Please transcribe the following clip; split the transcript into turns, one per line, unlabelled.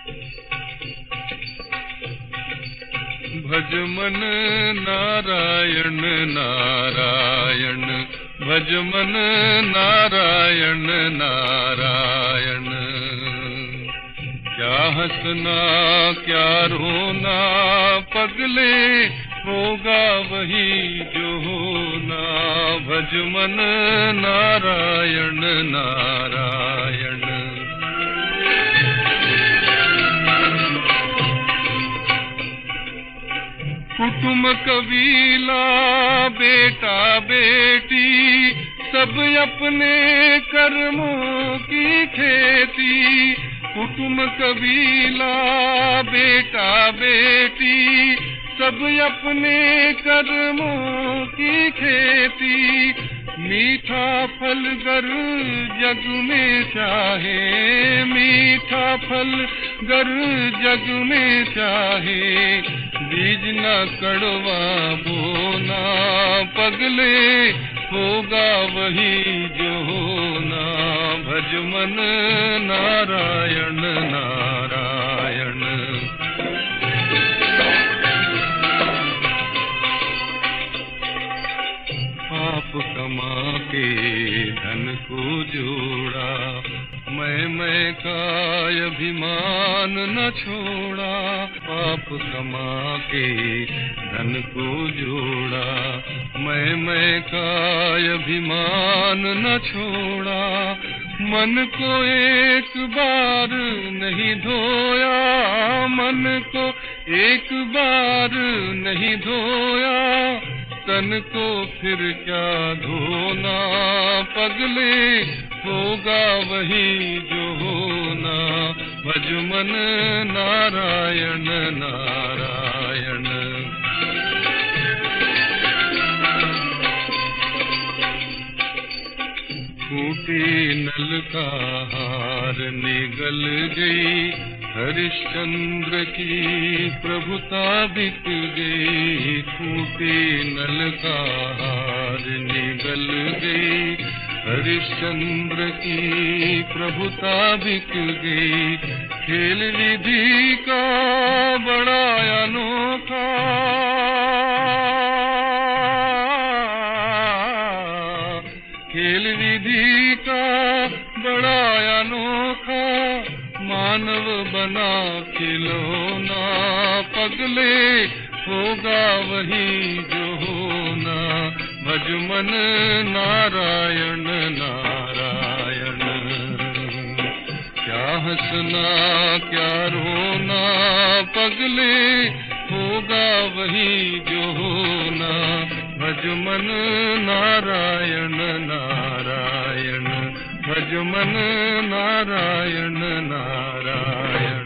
भज मन नारायण नारायण, भज मन नारायण नारायण। क्या हंसना क्या रोना पगले, होगा वही जो होना। भज मन नारायण नारायण। कुटुंब कबीला बेटा बेटी, सब अपने कर्मों की खेती। कुटुंब कबीला बेटा बेटी, सब अपने कर्मों की खेती। मीठा फल गर जग में चाहे, मीठा फल गर जग में चाहे। बीज न कड़वा बोना पगले, होगा वही जो होना। भज मन नारायण नारायण। पाप कमा के धन को जोड़ा, मैं का अभिमान न छोड़ा। पाप कमा के धन को जोड़ा, मैं का अभिमान न छोड़ा। मन को एक बार नहीं धोया, मन को एक बार नहीं धोया। तन को फिर क्या धोना पगले, होगा वही जो होना। भज मन नारायण नारायण। टूटे नल का हार निगल गई, हरिश्चंद्र की प्रभुता बिक गई। टूटे नल का हार निगल गई, हरिश्चंद्र की प्रभुता बिक गई। खेल विधि का बड़ा अनोखा, खेल विधि का बड़ा अनोखा। मानव बना खिलौना पगले, होगा वही जो होना। भज मन नारायण नारायण। क्या हंसना क्या रोना पगले, होगा वही जो होना। भज मन नारायण नारायण, भज मन नारायण नारायण।